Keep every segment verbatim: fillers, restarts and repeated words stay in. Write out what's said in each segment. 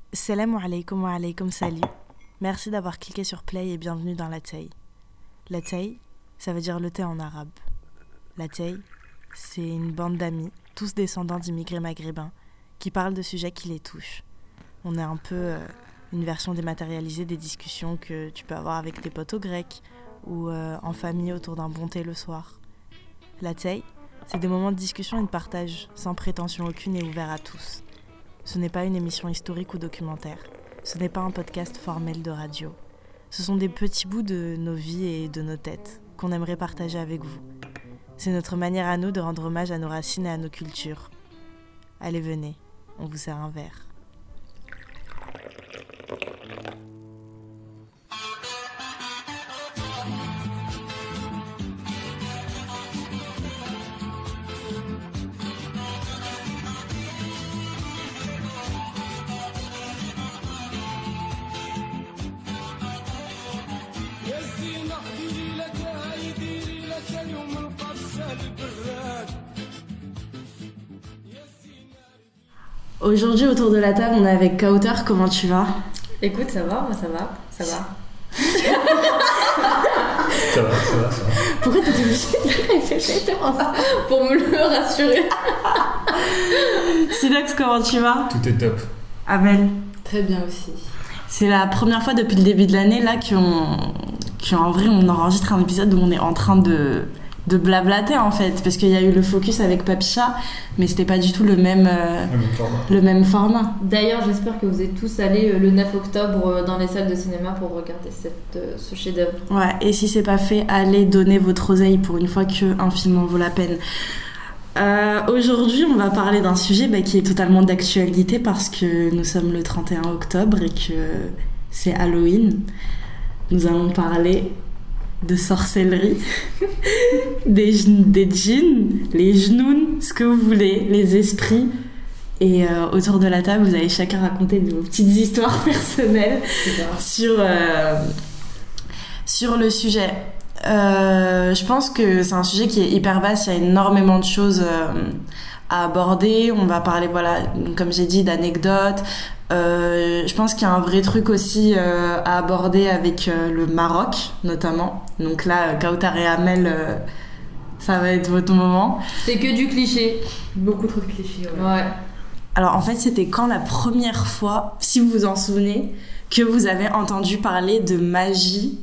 Salam alaikum wa alaikum salut. Merci d'avoir cliqué sur play et bienvenue dans La Taille. La Taille, ça veut dire le thé en arabe. La Taille, c'est une bande d'amis, tous descendants d'immigrés maghrébins, qui parlent de sujets qui les touchent. On est un peu euh, une version dématérialisée des discussions que tu peux avoir avec tes potes au grec ou euh, en famille autour d'un bon thé le soir. La Taille, c'est des moments de discussion et de partage, sans prétention aucune et ouvert à tous. Ce n'est pas une émission historique ou documentaire. Ce n'est pas un podcast formel de radio. Ce sont des petits bouts de nos vies et de nos têtes qu'on aimerait partager avec vous. C'est notre manière à nous de rendre hommage à nos racines et à nos cultures. Allez, venez, on vous sert un verre. Aujourd'hui, autour de la table, on est avec Kauter. Comment tu vas ? Écoute, ça va, moi ça va, ça va. Ça va, ça va, ça va. Pourquoi t'es obligée de répéter pour me le rassurer. Sidox, comment tu vas ? Tout est top. Amel ? Très bien aussi. C'est la première fois depuis le début de l'année là qu'on, qu'en vrai on enregistre un épisode où on est en train de, de blablater en fait, parce qu'il y a eu le focus avec Papicha, mais c'était pas du tout le même, euh, le même format. Le même format. D'ailleurs, j'espère que vous êtes tous allés le neuf octobre dans les salles de cinéma pour regarder cette, ce chef-d'œuvre. Ouais, et si c'est pas fait, allez donner votre oseille pour une fois qu'un film en vaut la peine. Euh, aujourd'hui, on va parler d'un sujet bah, qui est totalement d'actualité parce que nous sommes le trente et un octobre et que c'est Halloween. Nous allons parler de sorcellerie, des, des djinns, les jnouns, ce que vous voulez, les esprits. Et euh, autour de la table, vous allez chacun raconter de vos petites histoires personnelles sur, euh, sur le sujet. Euh, je pense que c'est un sujet qui est hyper vaste, il y a énormément de choses euh, à aborder. On va parler, voilà, comme j'ai dit, d'anecdotes. Euh, je pense qu'il y a un vrai truc aussi euh, à aborder avec euh, le Maroc, notamment. Donc là, Kauter et Amel, euh, ça va être votre moment. C'est que du cliché. Beaucoup trop de clichés, ouais. Ouais. Alors en fait, c'était quand la première fois, si vous vous en souvenez, que vous avez entendu parler de magie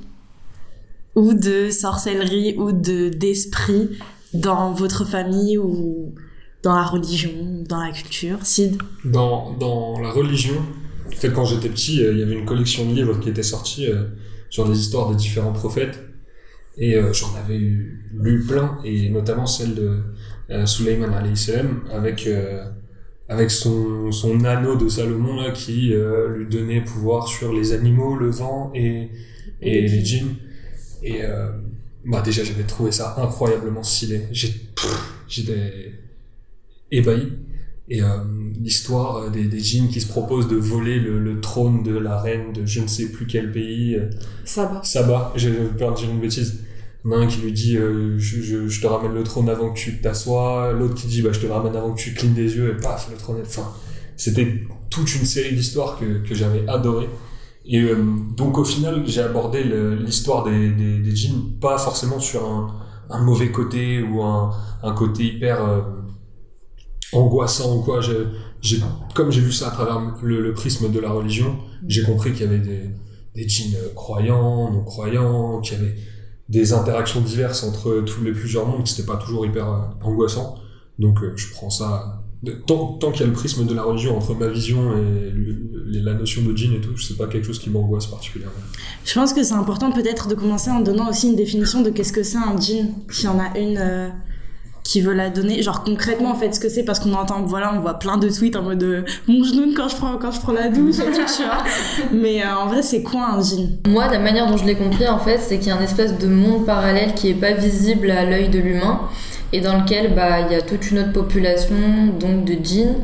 ou de sorcellerie ou de d'esprit dans votre famille ou dans la religion, dans la culture? Sid? Dans, dans la religion, peut-être quand j'étais petit, il euh, y avait une collection de livres qui était sortie euh, sur les histoires des différents prophètes. Et euh, j'en avais eu, lu plein, et notamment celle de euh, Sulayman alayhi salam, avec, euh, avec son, son anneau de Salomon là, qui euh, lui donnait pouvoir sur les animaux, le vent et, et les djinns. Et euh, bah déjà j'avais trouvé ça incroyablement stylé. J'ai, pff, j'étais ébahi. Et euh, l'histoire des, des djinns qui se proposent de voler le, le trône de la reine de je ne sais plus quel pays. Euh, Saba. Saba, j'ai peur de dire une bêtise. Il y en a un qui lui dit euh, je, je, je te ramène le trône avant que tu t'assoies. L'autre qui dit bah, je te le ramène avant que tu clignes des yeux. Et paf, le trône. Enfin, c'était toute une série d'histoires que, que j'avais adoré. Et euh, donc au final, j'ai abordé le, l'histoire des, des, des djinns, pas forcément sur un, un mauvais côté ou un, un côté hyper euh, angoissant ou quoi. J'ai, j'ai, comme j'ai vu ça à travers le, le prisme de la religion, j'ai compris qu'il y avait des, des djinns croyants, non croyants, qu'il y avait des interactions diverses entre tous les plusieurs mondes, que c'était pas toujours hyper euh, angoissant. Donc euh, je prends ça... Tant, tant qu'il y a le prisme de la religion entre ma vision et le, la notion de djinn et tout, c'est pas quelque chose qui m'angoisse particulièrement. Je pense que c'est important peut-être de commencer en donnant aussi une définition de qu'est-ce que c'est un djinn, s'il y en a une euh, qui veut la donner, genre concrètement en fait ce que c'est, parce qu'on entend, voilà, on voit plein de tweets en mode de mon genou quand je prends, quand je prends la douche et tout, tu vois. Mais euh, en vrai, c'est quoi un djinn ? Moi, la manière dont je l'ai compris en fait, c'est qu'il y a une espèce de monde parallèle qui est pas visible à l'œil de l'humain, et dans lequel bah il y a toute une autre population donc de djinns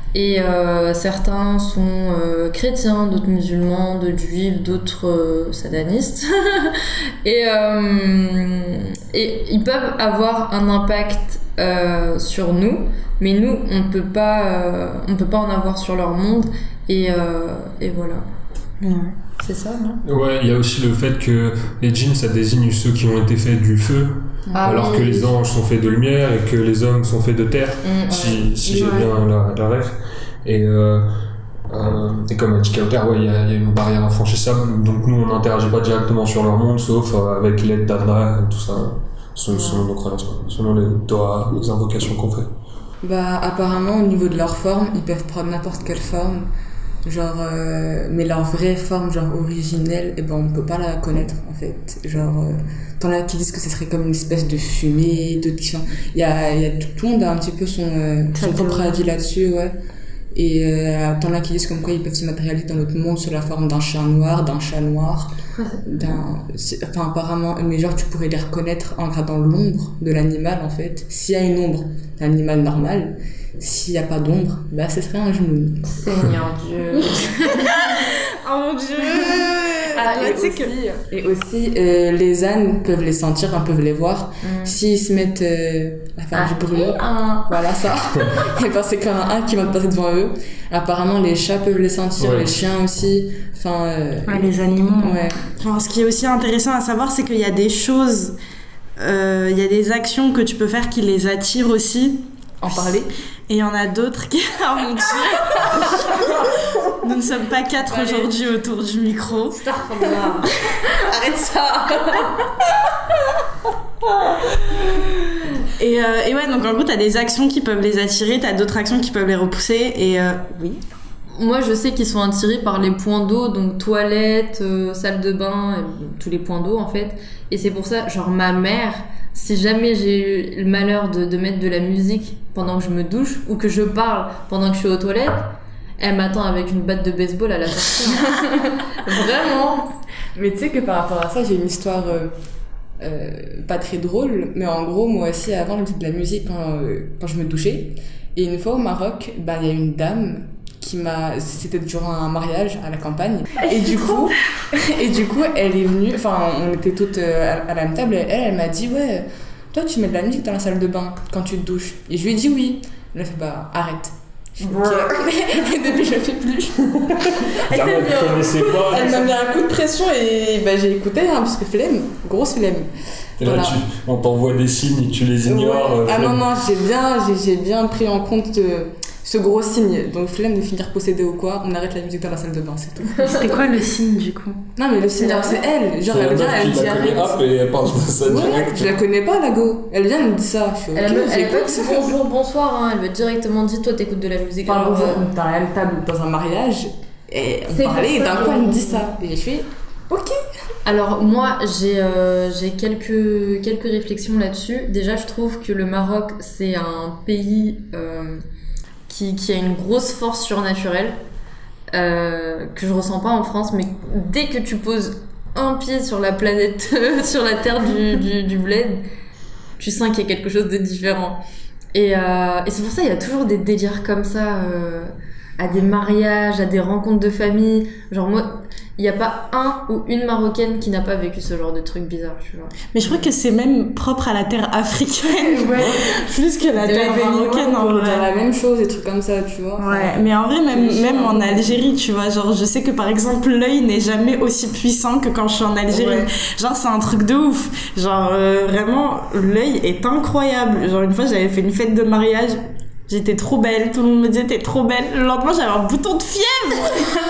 Et euh, certains sont euh, chrétiens, d'autres musulmans, d'autres juifs, d'autres euh, satanistes. et, euh, et ils peuvent avoir un impact euh, sur nous, mais nous, on ne peut pas, euh, on peut pas en avoir sur leur monde. Et, euh, et voilà. Ouais. C'est ça, non? Ouais, il y a aussi le fait que les djinns, ça désigne ceux qui ont été faits du feu, ah, alors oui, que oui. les anges sont faits de lumière et que les hommes sont faits de terre, mmh, si, ouais. si j'ai ouais. bien la, la ref. Et, euh, euh, et comme a dit Kauter, ouais, il y, y a une barrière infranchissable, donc nous, on n'interagit pas directement sur leur monde, sauf euh, avec l'aide d'Adra et tout ça, selon, ouais. selon nos croyances, selon les doigts, les invocations qu'on fait. Bah, apparemment, au niveau de leur forme, ils peuvent prendre n'importe quelle forme. Genre euh, mais leur vraie forme genre originelle, et ben on peut pas la connaître en fait. Genre euh, t'en as qui disent que ce serait comme une espèce de fumée, d'autres qui, il y a il y a tout le monde a un petit peu son euh, son propre avis là-dessus, ouais. Et euh, t'en as qui disent comme quoi ils peuvent se matérialiser dans notre monde sous la forme d'un chat noir, d'un chat noir, d'un enfin apparemment, mais genre tu pourrais les reconnaître en regardant l'ombre de l'animal en fait. S'il y a une ombre, c'est un animal normal. S'il n'y a pas d'ombre, bah ce serait un genou. Seigneur Dieu. Oh mon Dieu. Ah, et, aussi, que... et aussi, euh, les ânes peuvent les sentir, hein, peuvent les voir. Mm. S'ils se mettent euh, à faire ah, du bruit, un... voilà ça. Et ben c'est quand même un qui va passer devant eux. Apparemment, les chats peuvent les sentir, ouais. les chiens aussi. Enfin, euh... ouais, les animaux. Ouais. Enfin, ce qui est aussi intéressant à savoir, c'est qu'il y a des choses, euh, il y a des actions que tu peux faire qui les attirent aussi. En parler. Et il y en a d'autres qui... Oh mon Dieu. Nous ne sommes pas quatre Allez. aujourd'hui autour du micro. Arrête ça. et, euh, et ouais, donc en gros, t'as des actions qui peuvent les attirer, t'as d'autres actions qui peuvent les repousser, et euh, oui. Moi, je sais qu'ils sont attirés par les points d'eau, donc toilettes, euh, salle de bain, euh, tous les points d'eau en fait. Et c'est pour ça, genre ma mère... Si jamais j'ai eu le malheur de, de mettre de la musique pendant que je me douche ou que je parle pendant que je suis aux toilettes, elle m'attend avec une batte de baseball à la sortie. Vraiment. Mais tu sais que par rapport à ça, j'ai une histoire euh, euh, pas très drôle, mais en gros, moi aussi, avant, je faisais de la musique quand, euh, quand je me douchais. Et une fois au Maroc, bah, il y a une dame qui m'a... C'était durant un mariage à la campagne. Et du coup, et du coup elle est venue... Enfin, on était toutes à la même table. Et elle, elle m'a dit, ouais, toi, tu mets de la musique dans la salle de bain quand tu te douches. Et je lui ai dit oui. Elle a fait, bah, arrête. Et depuis, je le fais plus. Elle, elle m'a mis un coup de pression et bah, j'ai écouté, hein, parce que flemme, grosse flemme. Et là, voilà. tu, on t'envoie des signes et tu les ignores. Ouais. Ah non, non, j'ai bien, j'ai, j'ai bien pris en compte... De, ce gros signe, donc flemme de finir possédé ou quoi, on arrête la musique dans la salle de bain, c'est tout. C'était quoi le signe du coup? Non mais le signe, c'est elle, genre c'est elle vient, elle dit arrête. Et elle parle de ça ouais, direct. Je la connais pas la go, elle vient, elle me dit ça. Je suis elle okay, elle veut dire bonjour, bonsoir, hein. Elle veut directement dire toi t'écoutes de la musique. Enfin, alors, euh... on était à la même table dans un mariage, et on c'est parlait, et d'un coup elle me dit ça. Et je fais ok. Alors moi j'ai, euh, j'ai quelques, quelques réflexions là-dessus. Déjà je trouve que le Maroc c'est un pays... Euh, Qui, qui a une grosse force surnaturelle euh, que je ressens pas en France, mais dès que tu poses un pied sur la planète, sur la terre du, du, du bled, tu sens qu'il y a quelque chose de différent. Et, euh, et c'est pour ça qu'il y a toujours des délires comme ça, euh, à des mariages, à des rencontres de famille. Genre moi, il n'y a pas un ou une Marocaine qui n'a pas vécu ce genre de truc bizarre, tu vois. Mais je crois que c'est même propre à la terre africaine, ouais. Plus que la terre marocaine. On va dire la même chose, des trucs comme ça, tu vois. Enfin, ouais, mais en vrai, même, même en Algérie, tu vois, genre, je sais que par exemple, l'œil n'est jamais aussi puissant que quand je suis en Algérie. Ouais. Genre, c'est un truc de ouf. Genre, euh, vraiment, l'œil est incroyable. Genre, une fois, j'avais fait une fête de mariage. J'étais trop belle, tout le monde me disait t'es trop belle. Le lendemain, j'avais un bouton de fièvre.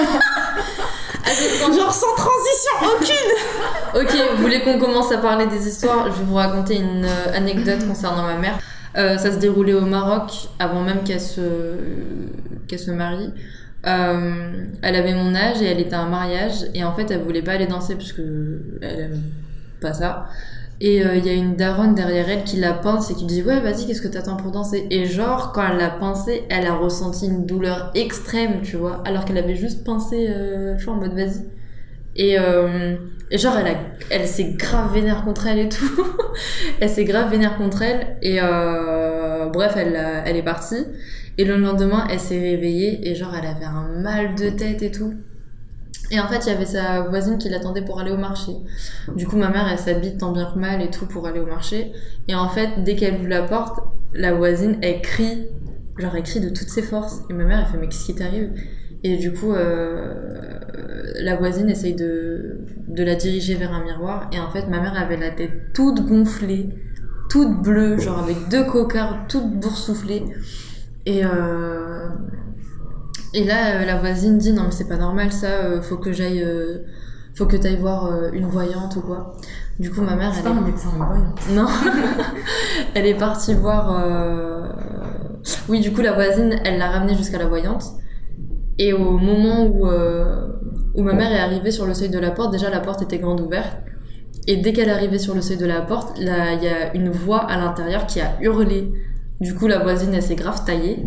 Genre sans transition aucune. Ok, vous voulez qu'on commence à parler des histoires? Je vais vous raconter une euh, anecdote concernant ma mère. Euh, ça se déroulait au Maroc avant même qu'elle se, qu'elle se marie. Euh, elle avait mon âge et elle était à un mariage et en fait elle voulait pas aller danser parce que elle aime pas ça. Et il euh, y a une daronne derrière elle qui la pince et qui lui dit ouais vas-y qu'est-ce que t'attends pour danser, et genre quand elle l'a pincée elle a ressenti une douleur extrême tu vois, alors qu'elle avait juste pincé euh, tu vois en mode vas-y, et, euh, et genre elle, a, elle s'est grave vénère contre elle et tout. Elle s'est grave vénère contre elle et euh, bref elle, a, elle est partie Et le lendemain, elle s'est réveillée et genre elle avait un mal de tête et tout. Et en fait, il y avait sa voisine qui l'attendait pour aller au marché. Du coup, ma mère, elle s'habille tant bien que mal et tout pour aller au marché. Et en fait, dès qu'elle ouvre la porte, la voisine, elle crie, genre elle crie de toutes ses forces. Et ma mère, elle fait, mais qu'est-ce qui t'arrive ? Et du coup, euh, la voisine essaye de, de la diriger vers un miroir. Et en fait, ma mère avait la tête toute gonflée, toute bleue, genre avec deux cocardes, toute boursouflée. Et... Euh, Et là, euh, la voisine dit non mais c'est pas normal ça, euh, faut que j'aille, euh, faut que t'ailles voir euh, une voyante ou quoi. Du coup ma mère, C'est elle pas est... un médecin, une voyante. Non, elle est partie voir. Euh... Oui, du coup la voisine, elle l'a ramenée jusqu'à la voyante. Et au moment où euh, où ma mère est arrivée sur le seuil de la porte, déjà la porte était grande ouverte. Et dès qu'elle est arrivée sur le seuil de la porte, là il y a une voix à l'intérieur qui a hurlé. Du coup la voisine, elle s'est grave taillée.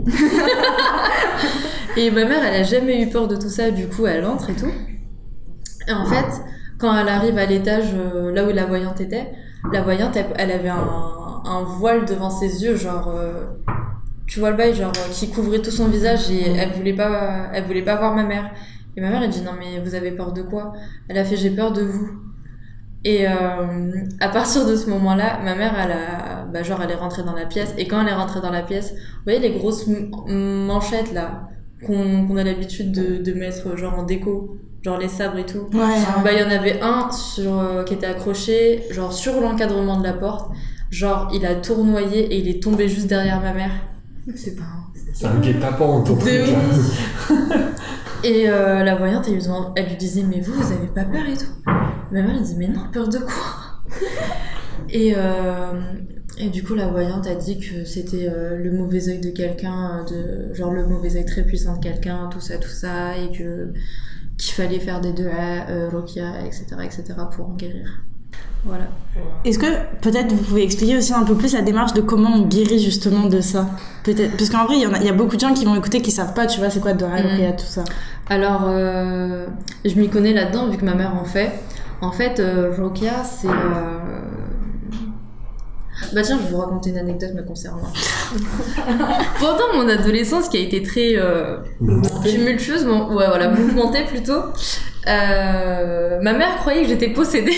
Et ma mère, elle a jamais eu peur de tout ça, du coup, elle entre et tout. Et en fait, quand elle arrive à l'étage, euh, là où la voyante était, la voyante, elle, elle avait un, un voile devant ses yeux, genre, euh, tu vois le bail, genre, euh, qui couvrait tout son visage et elle voulait pas, elle voulait pas voir ma mère. Et ma mère, elle dit, non mais vous avez peur de quoi ? Elle a fait, j'ai peur de vous. Et euh, à partir de ce moment-là, ma mère, elle a, bah, genre, elle est rentrée dans la pièce. Et quand elle est rentrée dans la pièce, vous voyez les grosses m- manchettes là, qu'on, qu'on a l'habitude de, de mettre genre en déco, genre les sabres et tout. Ouais. Bah il y en avait un sur, euh, qui était accroché genre sur l'encadrement de la porte. Genre il a tournoyé et il est tombé juste derrière ma mère. C'est pas C'est un guet-apens ton truc là. Et euh, la voyante, elle lui, demande, elle lui disait mais vous, vous avez pas peur et tout. Ma mère elle dit mais non, peur de quoi? Et euh, et du coup la voyante a dit que c'était euh, le mauvais œil de quelqu'un, de genre le mauvais œil très puissant de quelqu'un, tout ça tout ça, et que qu'il fallait faire des deux à euh, Rokia, et cetera et cetera pour en guérir. Voilà. Est-ce que peut-être vous pouvez expliquer aussi un peu plus la démarche de comment on guérit justement de ça, peut-être, parce qu'en vrai il y en a, il y a beaucoup de gens qui vont écouter qui savent pas, tu vois, c'est quoi Dora, Mm. Rokia, tout ça. Alors, euh, je m'y connais là-dedans vu que ma mère en fait. En fait, euh, Rokia, c'est... Euh... Bah tiens, je vais vous raconter une anecdote me concernant. Pendant mon adolescence, qui a été très euh, tumultueuse, mon... ouais voilà, mouvementée plutôt, euh, ma mère croyait que j'étais possédée.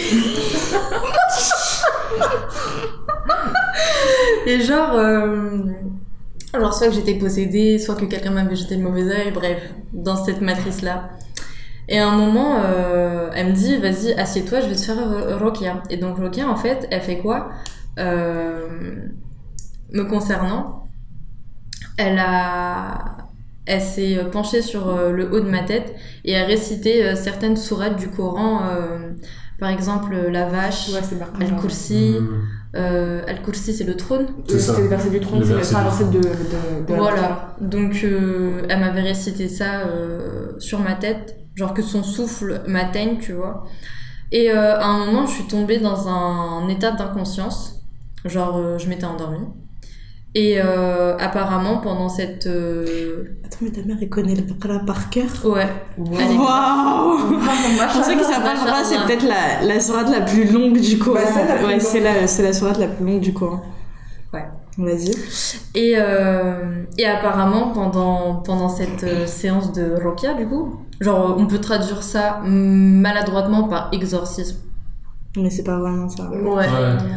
Et genre... Euh... Alors soit que j'étais possédée, soit que quelqu'un m'avait jeté le mauvais œil, bref, dans cette matrice-là. Et à un moment, euh, elle me dit, vas-y, assieds-toi, je vais te faire euh, Rokia. Et donc Rokia, en fait, elle fait quoi ? euh, Me concernant, elle a... Elle s'est penchée sur euh, le haut de ma tête et a récité euh, certaines sourates du Coran, euh, par exemple la vache, Ouais, c'est marqué. Al-Kursi. Mmh. Euh, Al-Kursi, c'est le trône. C'est ça. C'est le verset du trône, Le c'est le verset enfin, du verset de, de, de la Voilà, donc euh, elle m'avait récité ça euh, sur ma tête, genre que son souffle m'atteigne, tu vois. Et euh, à un moment, je suis tombée dans un état d'inconscience, genre euh, je m'étais endormie. Et euh, apparemment, pendant cette... Euh... Attends, mais ta mère elle connaît le Baqara par cœur. Ouais, Wow. elle est- Waouh. Pour ceux qui savent pas, Machallah. c'est peut-être la, la sourate la plus longue du Coran. Bah, c'est la plus ouais, longue. c'est la, c'est la sourate la plus longue du Coran. Ouais. Vas-y. Et, euh, et apparemment, pendant, pendant cette euh, séance de Rokia, du coup, genre on peut traduire ça maladroitement par exorcisme. Mais c'est pas vraiment ça. Ouais. Ouais.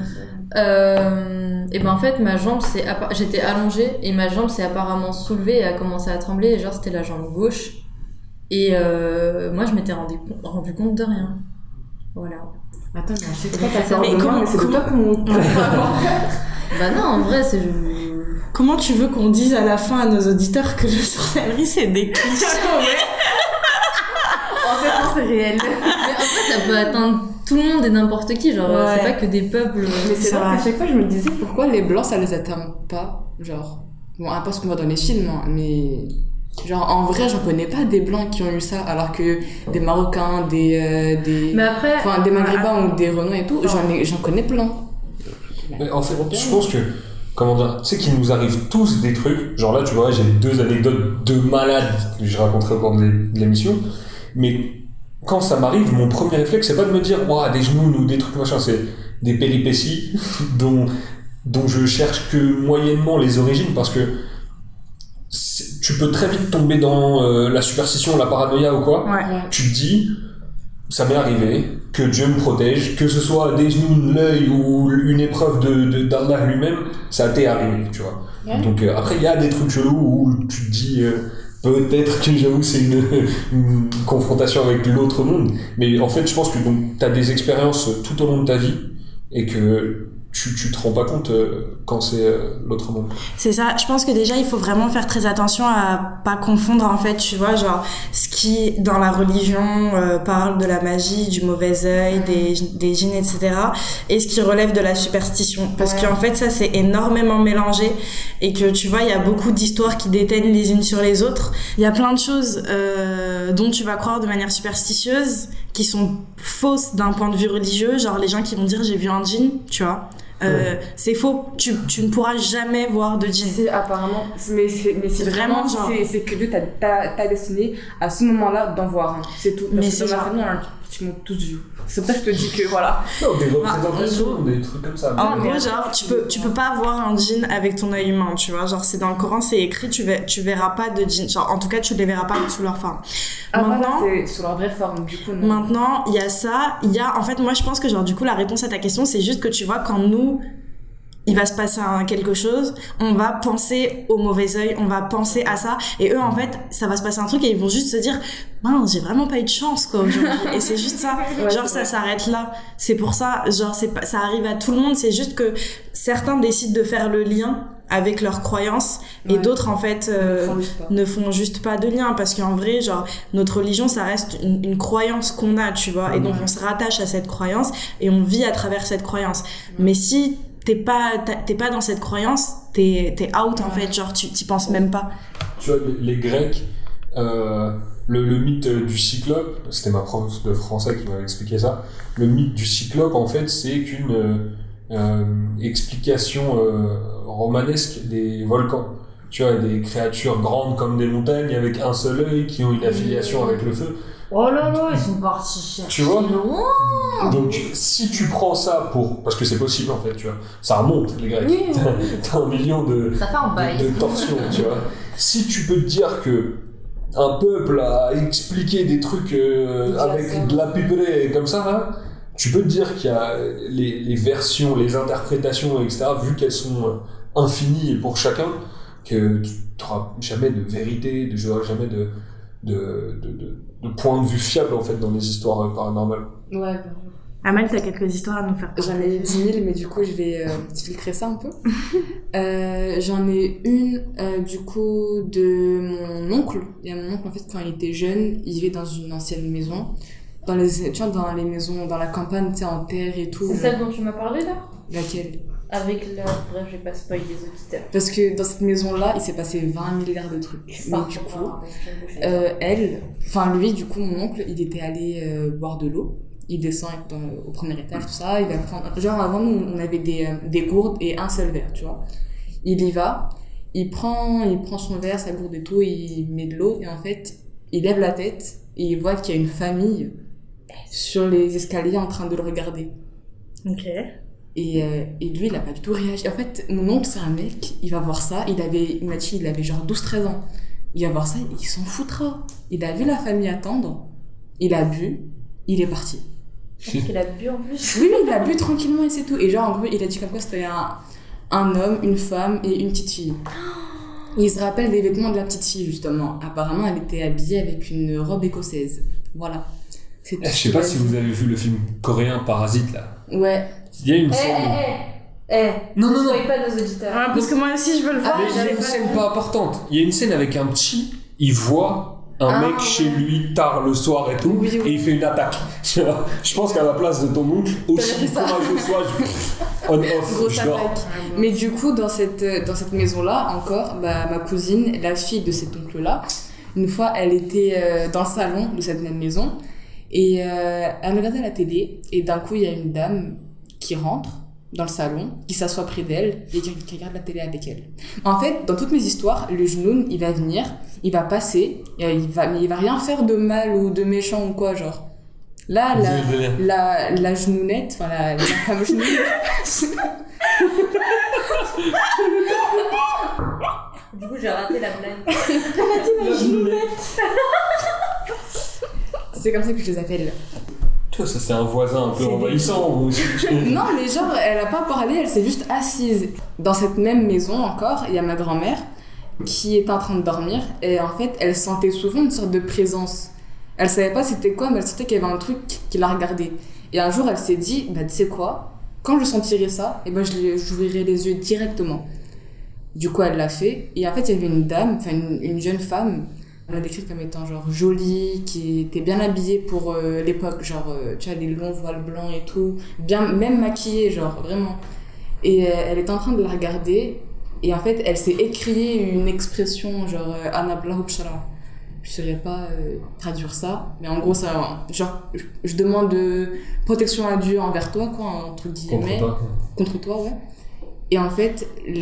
Euh, et ben en fait ma jambe s'est appa- j'étais allongée et ma jambe s'est apparemment soulevée et a commencé à trembler et genre c'était la jambe gauche et euh, moi je m'étais rendu, rendu compte de rien. Voilà. Attends, mais je sais Mais pas, t'as mais peur de comment- moi, mais c'est de comment- toi qu'on... Bah non en vrai c'est Comment tu veux qu'on dise à la fin à nos auditeurs que le sorcellerie c'est des clichés? En fait, non, c'est réel. mais en fait ça peut atteindre tout le monde et n'importe qui, genre Ouais. c'est pas que des peuples. Mais C'est c'est vrai vrai. qu'à chaque fois, je me disais pourquoi les blancs ça les atteint pas. Genre, bon, à part ce qu'on voit dans les films, hein, mais. Genre, en vrai, j'en connais pas des blancs qui ont eu ça, alors que des Marocains, des. euh, des... Mais après Enfin, des Maghrébins ou des Renois et tout, j'en, ai, j'en connais plein. Mais en fait, je pense que, comment dire, tu sais qu'il nous arrive tous des trucs. Genre là, tu vois, j'ai deux anecdotes de malades que je raconterai au cours de l'é- de l'émission. Mais quand ça m'arrive, mon premier réflexe, c'est pas de me dire, ouah, des genoux ou des trucs machin, c'est des péripéties dont, dont je cherche que moyennement les origines parce que c'est, tu peux très vite tomber dans euh, la superstition, la paranoïa ou quoi. Ouais. Tu te dis, ça m'est arrivé, que Dieu me protège, que ce soit des genoux, l'œil ou une épreuve de, de, d'Allah lui-même, ça t'est arrivé, tu vois. Ouais. Donc euh, après, il y a des trucs chelous où tu te dis, euh, peut-être que j'avoue c'est une, une confrontation avec l'autre monde, mais en fait, je pense que donc, t'as des expériences tout au long de ta vie et que tu, tu te rends pas compte euh, quand c'est euh, l'autre monde. C'est ça, je pense que déjà il faut vraiment faire très attention à pas confondre en fait, tu vois, genre ce qui dans la religion euh, parle de la magie, du mauvais œil, des, des djinns, et cetera, et ce qui relève de la superstition, parce ouais. qu'en fait ça c'est énormément mélangé et que tu vois il y a beaucoup d'histoires qui déteignent les unes sur les autres. Il y a plein de choses euh, dont tu vas croire de manière superstitieuse qui sont fausses d'un point de vue religieux, genre les gens qui vont dire j'ai vu un djinn, tu vois. Euh, ouais. C'est faux, tu, tu ne pourras jamais voir de djinn. C'est apparemment, mais c'est, mais c'est vraiment, vraiment genre... c'est, c'est que Dieu t'a, t'a, t'a destiné à ce moment-là d'en voir un, c'est tout. Parce mais que c'est dans genre... ma famille, on a pratiquement tous vu. C'est pour ça que je te dis que voilà. Non, des représentations, ah, des trucs comme ça. En gros, genre, tu peux, tu peux pas voir un djinn avec ton œil humain, tu vois. Genre, c'est dans le Coran, c'est écrit, tu, ver, tu verras pas de djinn. Genre, en tout cas, tu les verras pas sous leur forme. Ah, maintenant, voilà, c'est sous leur vraie forme, du coup, non. Maintenant, il y a ça, il y a, en fait, moi, je pense que, genre, du coup, la réponse à ta question, c'est juste que tu vois, quand nous, il va se passer un, quelque chose, on va penser au mauvais œil, on va penser à ça, et eux en fait ça va se passer un truc et ils vont juste se dire mince, j'ai vraiment pas eu de chance quoi aujourd'hui, et c'est juste ça, ouais, genre ça s'arrête là, c'est pour ça, genre c'est pas, ça arrive à tout le monde, c'est juste que certains décident de faire le lien avec leurs croyances et ouais. d'autres en fait euh, font ne font juste pas de lien, parce qu'en vrai genre notre religion ça reste une, une croyance qu'on a, tu vois, et donc on se rattache à cette croyance et on vit à travers cette croyance, mais si t'es pas, t'es pas dans cette croyance, t'es, t'es out en fait, genre tu t'y penses même pas. Tu vois, les, les Grecs, euh, le, le mythe du cyclope, c'était ma prof de français qui m'avait expliqué ça, le mythe du cyclope en fait c'est qu'une euh, euh, explication euh, romanesque des volcans. Tu vois, des créatures grandes comme des montagnes avec un seul œil qui ont une affiliation avec le feu. Oh là là, ils sont partis chercher. Tu vois ? Donc, si tu prends ça pour... Parce que c'est possible, en fait, tu vois. Ça remonte, les Grecs. Oui, oui. T'as, t'as un million de, ça fait un bail. de, de torsions, tu vois. Si tu peux te dire que un peuple a expliqué des trucs euh, avec de la pipelée comme ça, là, tu peux te dire qu'il y a les, les versions, les interprétations, et cetera, vu qu'elles sont infinies pour chacun, que tu n'auras jamais de vérité, tu n'auras jamais de... De, de, de, de point de vue fiable en fait dans les histoires paranormales. Ouais. Amal, t'as quelques histoires à nous faire partager. J'en ai dix mille, mais du coup je vais euh, filtrer ça un peu. euh, j'en ai une euh, du coup de mon oncle. Il y a mon oncle en fait quand il était jeune, il vivait dans une ancienne maison. Dans les, tu vois, dans les maisons, dans la campagne, tu sais, en terre et tout. C'est celle dont tu m'as parlé là ? Laquelle ? Avec la... Bref, je vais pas spoiler les auditeurs. Parce que dans cette maison-là, il s'est passé vingt milliards de trucs. Mais du coup, euh, elle, enfin lui, du coup, mon oncle, il était allé euh, boire de l'eau. Il descend dans, au premier étage, tout ça. Il va prendre... Genre, avant, nous, on avait des, euh, des gourdes et un seul verre, tu vois. Il y va, il prend, il prend son verre, sa gourde et tout, il met de l'eau. Et en fait, il lève la tête et il voit qu'il y a une famille sur les escaliers en train de le regarder. Ok. Et, euh, et lui, il a pas du tout réagi. En fait, mon oncle, c'est un mec, il va voir ça, il avait, il m'a dit, il avait genre douze treize ans. Il va voir ça, il s'en foutra. Il a vu la famille attendre, il a bu, il est parti. Il a bu en plus. Oui, oui, il a bu tranquillement et c'est tout. Et genre, en gros, il a dit comme quoi c'était un, un homme, une femme et une petite fille. Et il se rappelle des vêtements de la petite fille, justement. Apparemment, elle était habillée avec une robe écossaise. Voilà. C'est Je sais pas si vous avez vu le film coréen Parasite, là. Ouais. Il y a une eh, scène. Eh, eh, eh. Non, non, non. Ne soyez pas nos auditeurs. Ah, parce que moi aussi, je veux le voir. Ah, mais il y a une scène pas importante. Il y a une scène avec un petit, il voit un ah, mec ouais. chez lui tard le soir et tout, oui, oui. et il fait une attaque. Je pense qu'à la place de ton oncle, aussi courageux soit, je... on-off, grosse attaque. Mais du coup, dans cette, dans cette maison-là, encore, bah, ma cousine, la fille de cet oncle-là, une fois, elle était euh, dans le salon de cette même maison, et euh, elle regardait la télé, et d'un coup, il y a une dame qui rentre dans le salon, qui s'assoit près d'elle et qui, qui regarde la télé avec elle. En fait, dans toutes mes histoires, le genoun, il va venir, il va passer, il va, mais il va rien faire de mal ou de méchant ou quoi, genre. Là, la, la, la genounette, enfin la, la femme genoune... Du coup, j'ai raté la blague. Elle a dit la Ginette. C'est comme ça que je les appelle. Toi, ça c'est un voisin un peu C'est envahissant. Ou... Non, mais genre, elle a pas parlé, elle s'est juste assise. Dans cette même maison encore, il y a ma grand-mère qui était en train de dormir et en fait, elle sentait souvent une sorte de présence. Elle savait pas c'était quoi, mais elle sentait qu'il y avait un truc qui la regardait. Et un jour, elle s'est dit, bah tu sais quoi, quand je sentirai ça, et ben je j'ouvrirai les yeux directement. Du coup, elle l'a fait. Et en fait, il y avait une dame, enfin une, une jeune femme, on l'a décrite comme étant genre jolie, qui était bien habillée pour euh, l'époque, genre euh, tu vois, les longs voiles blancs et tout, bien, même maquillée, genre vraiment. Et euh, elle était en train de la regarder, et en fait, elle s'est écriée une expression genre euh, Ana Blahu Bshara. Je saurais pas euh, traduire ça, mais en gros, ça, genre, je, je demande de protection à Dieu envers toi, quoi, entre guillemets. Contre toi. Contre toi, ouais. Et en fait,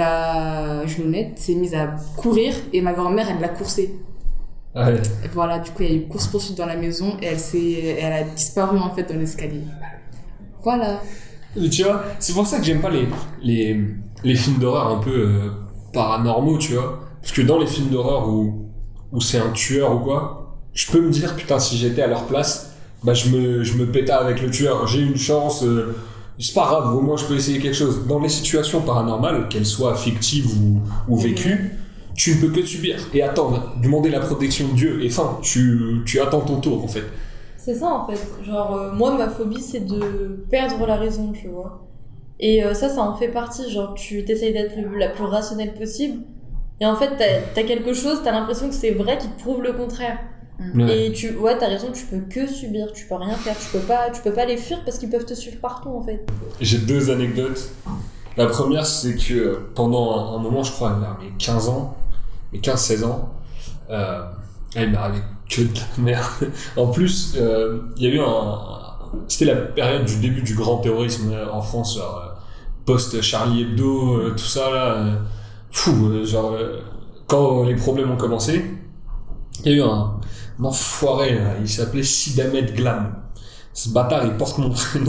la genounette s'est mise à courir, et ma grand-mère, elle l'a coursée. Ouais. Et voilà, du coup, il y a eu course-poursuite dans la maison, et elle, s'est, elle a disparu, en fait, dans l'escalier. Voilà. Mais tu vois, c'est pour ça que j'aime pas les, les, les films d'horreur un peu euh, paranormaux, tu vois. Parce que dans les films d'horreur où, où c'est un tueur ou quoi, je peux me dire, putain, si j'étais à leur place, bah je me, je me pétais avec le tueur. J'ai une chance, euh, c'est pas grave, au moins je peux essayer quelque chose. Dans les situations paranormales, qu'elles soient fictives ou, ou vécues, tu ne peux que subir et attendre, demander la protection de Dieu. Et enfin, tu, tu attends ton tour, en fait. C'est ça en fait, genre euh, moi ma phobie c'est de perdre la raison, tu vois. Et euh, ça, ça en fait partie, genre tu t'essayes d'être le, la plus rationnelle possible et en fait t'as, t'as quelque chose, t'as l'impression que c'est vrai qui te prouve le contraire. Ouais. Et tu, ouais t'as raison, tu peux que subir, tu peux rien faire, tu peux pas, tu peux pas les fuir parce qu'ils peuvent te suivre partout en fait. J'ai deux anecdotes. La première, c'est que pendant un, un moment, je crois, vers mes quinze ans, mes quinze seize ans, euh, il m'est arrivé que de la merde. En plus, euh, il y a eu un... C'était la période du début du grand terrorisme en France, genre euh, post-Charlie Hebdo, euh, tout ça, là. Euh, fou, euh, genre... Euh, quand les problèmes ont commencé, il y a eu un, un enfoiré, là, il s'appelait Sid Ahmed Glam. Ce bâtard, il porte mon prénom.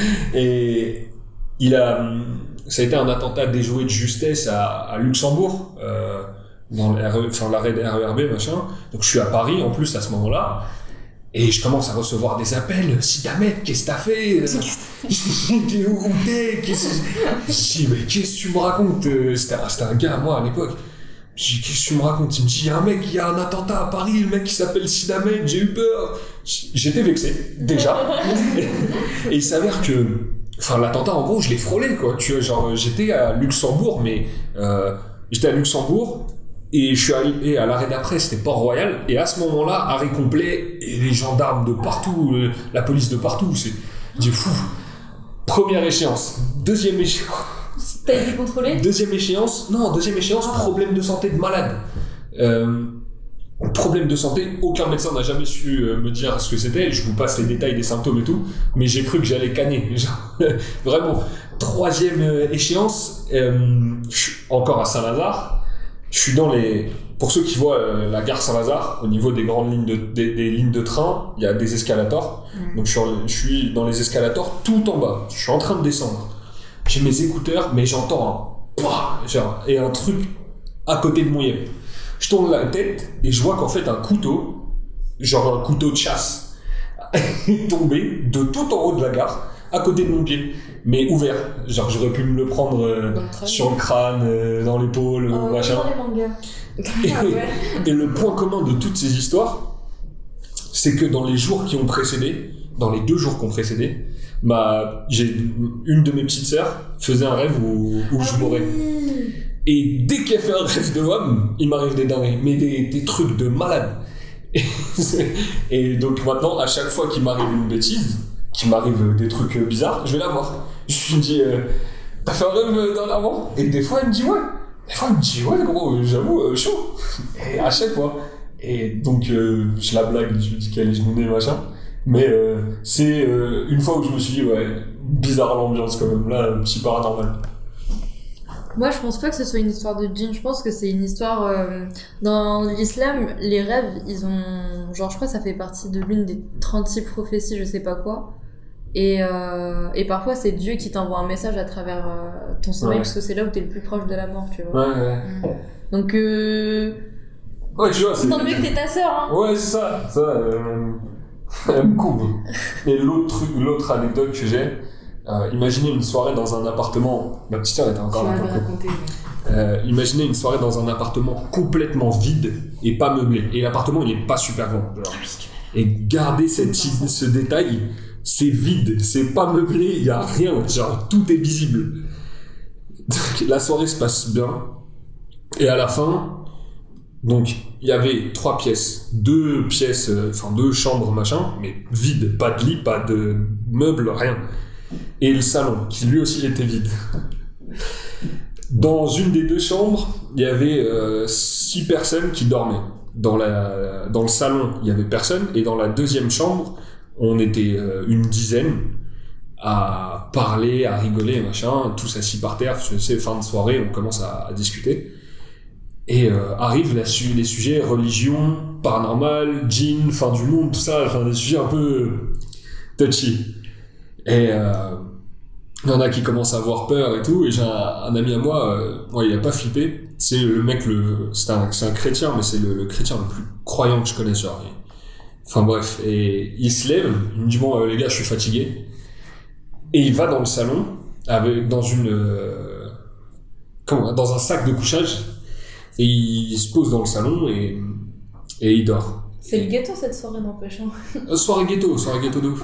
Et il a... Ça a été un attentat déjoué de justesse à, à Luxembourg, euh, dans l'arrêt enfin, l'arrêt des R E R B, machin. Donc je suis à Paris en plus à ce moment-là, et je commence à recevoir des appels. Sid Ahmed, qu'est-ce que t'as fait? Où t'es? Qu'est-ce... Je dis, mais qu'est-ce que tu me racontes? C'était un, c'était un gars, moi, à l'époque. Je dis, qu'est-ce que tu me racontes? Il me dit, il y a un mec, il y a un attentat à Paris, le mec qui s'appelle Sid Ahmed, j'ai eu peur. J'étais vexé, déjà. Et il s'avère que, enfin, l'attentat, en gros, je l'ai frôlé, quoi. Tu vois, genre, j'étais à Luxembourg, mais euh, j'étais à Luxembourg, et je suis allé à l'arrêt d'après, c'était Port-Royal, et à ce moment-là, arrêt complet, et les gendarmes de partout, euh, la police de partout, c'est du fou. Première échéance. Deuxième échéance. T'as été contrôlé? Deuxième échéance, non, deuxième échéance, ah. Problème de santé de malade. Euh, problème de santé, aucun médecin n'a jamais su euh, me dire ce que c'était, je vous passe les détails des symptômes et tout, mais j'ai cru que j'allais canner. Vraiment. Troisième euh, échéance, euh, je suis encore à Saint-Lazare. Je suis dans les... Pour ceux qui voient euh, la gare Saint-Lazare, au niveau des grandes lignes de, des, des lignes de train, il y a des escalators. Mmh. Donc je suis, je suis dans les escalators tout en bas. Je suis en train de descendre. J'ai mes écouteurs, mais j'entends un... Pouah, genre, et un truc à côté de mon yep. Je tourne la tête et je vois qu'en fait un couteau, genre un couteau de chasse, est tombé de tout en haut de la gare, à côté de mon pied. Mais ouvert, genre j'aurais pu me le prendre euh, le sur le crâne, euh, dans l'épaule, oh, machin. Dans les mangas. Et, ah ouais. et le point commun de toutes ces histoires, c'est que dans les jours qui ont précédé, dans les deux jours qui ont précédé, bah, j'ai une de mes petites sœurs faisait un rêve où, où ah je mourrais. Oui. Et dès qu'elle fait un rêve de homme, il m'arrive des dingueries, mais des, des trucs de malade. Et, et donc maintenant, à chaque fois qu'il m'arrive une bêtise, qu'il m'arrive des trucs bizarres, je vais la voir. Je lui dis, euh, t'as fait un rêve dans l'avant? Et des fois, elle me dit ouais. Des fois, elle me dit ouais, gros, j'avoue, euh, chaud. Et à chaque fois. Et donc, euh, je la blague, je lui dis qu'elle est genounée, machin. Mais euh, c'est euh, une fois où je me suis dit, ouais, bizarre l'ambiance quand même, là, un petit paranormal. Moi, je pense pas que ce soit une histoire de djinn, je pense que c'est une histoire... Euh, dans l'islam, les rêves, ils ont... Genre, je crois que ça fait partie de l'une des trente-six prophéties, je sais pas quoi. Et, euh, et parfois, c'est Dieu qui t'envoie un message à travers euh, ton sommeil, ouais. Parce que c'est là où t'es le plus proche de la mort, tu vois. Ouais, ouais. Donc, euh... Ouais, tu vois, c'est... tant mieux que t'es ta sœur, hein. Ouais, c'est ça, ça, euh... elle me couvre. Et l'autre truc, l'autre anecdote que j'ai, euh, imaginez une soirée dans un appartement, ma petite sœur était encore là. Tu m'avais raconté. Euh, imaginez une soirée dans un appartement complètement vide et pas meublé. Et l'appartement, il est pas super grand. Genre. Et gardez cette, ce détail, c'est vide, c'est pas meublé, il y a rien, genre tout est visible. Donc, la soirée se passe bien. Et à la fin, donc il y avait trois pièces, deux pièces, enfin euh, deux chambres machin, mais vides, pas de lit, pas de meubles, rien. Et le salon, qui lui aussi était vide. Dans une des deux chambres, il y avait euh, six personnes qui dormaient. Dans, la, dans le salon, il y avait personne, et dans la deuxième chambre, on était euh, une dizaine à parler, à rigoler, machin, tous assis par terre. C'est fin de soirée, on commence à, à discuter. Et euh, arrivent la, les sujets religion, paranormal, djinn, fin du monde, tout ça, enfin des sujets un peu touchy. Et euh, il y en a qui commencent à avoir peur et tout, et j'ai un, un ami à moi, euh, bon, il a pas flippé, c'est le mec, le, c'est, un, c'est un chrétien, mais c'est le, le chrétien le plus croyant que je connaisse, genre. Et, enfin bref, et il se lève, il me dit bon euh, les gars je suis fatigué, et il va dans le salon, avec, dans une, euh, comment, dans un sac de couchage, et il se pose dans le salon, et, et il dort. C'est le ghetto cette soirée, n'empêche. Hein. Soirée ghetto, soirée ghetto de ouf.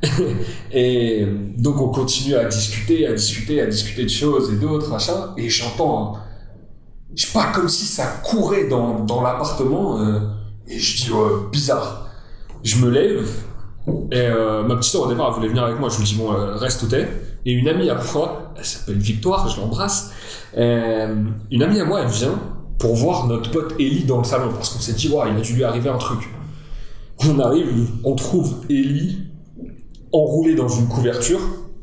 Et donc on continue à discuter, à discuter, à discuter de choses et d'autres, machin, et j'entends, hein, je sais pas, comme si ça courait dans, dans l'appartement, euh, et je dis, ouais, bizarre. Je me lève, et euh, ma petite soeur au départ elle voulait venir avec moi, je lui dis, bon, euh, reste où t'es. Et une amie à moi, elle s'appelle Victoire, je l'embrasse, euh, une amie à moi, elle vient pour voir notre pote Ellie dans le salon, parce qu'on s'est dit, ouais, il a dû lui arriver un truc. On arrive, on trouve Ellie enroulée dans une couverture,